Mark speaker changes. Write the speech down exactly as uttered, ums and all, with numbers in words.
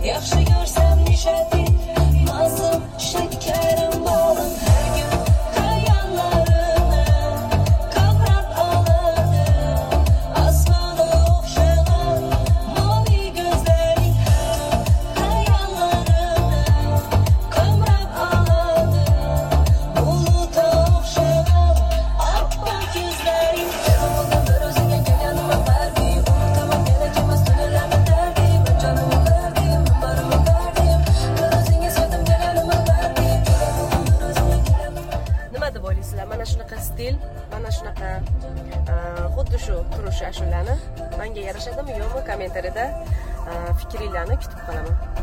Speaker 1: yaxshi ko'rsam nishati mazam shakarim bolim har kun xayollarimni qabrab oladi osmonga o'xshagan mo'mi ko'zlaring xayollarimni qabrab oladi bulutga o'xshagan oppoq ko'zlaring o'zingga kelganimga barbi unutaman kelajagimiz tunlarni dardim jonimni berdim barimni berdim o'zingga sevdim deganimga barbi nima deb o'ylaysizlar? Mana shunaqa stil, mana shunaqa xuddi shu turish ashulani menga yarashadimi yo'qmi, kommentariyada fikringlarni kutib qolaman.